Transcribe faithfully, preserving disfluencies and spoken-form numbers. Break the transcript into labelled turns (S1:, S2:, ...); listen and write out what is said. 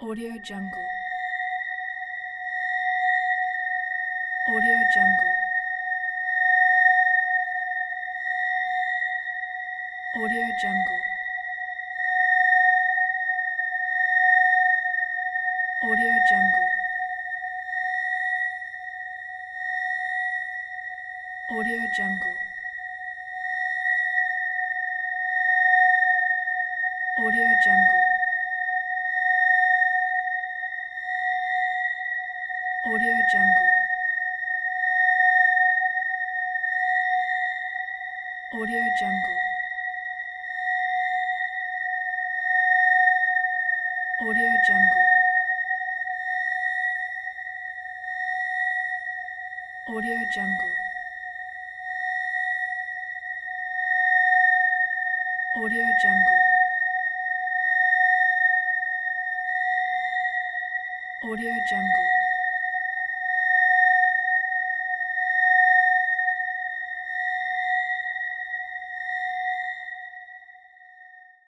S1: Audio Jungle. Audio Jungle. Audio Jungle. Audio Jungle. Audio Jungle. Audio Jungle. Audio Jungle. Audio Jungle. Audio Jungle. Audio Jungle. Audio Jungle. Audio Jungle.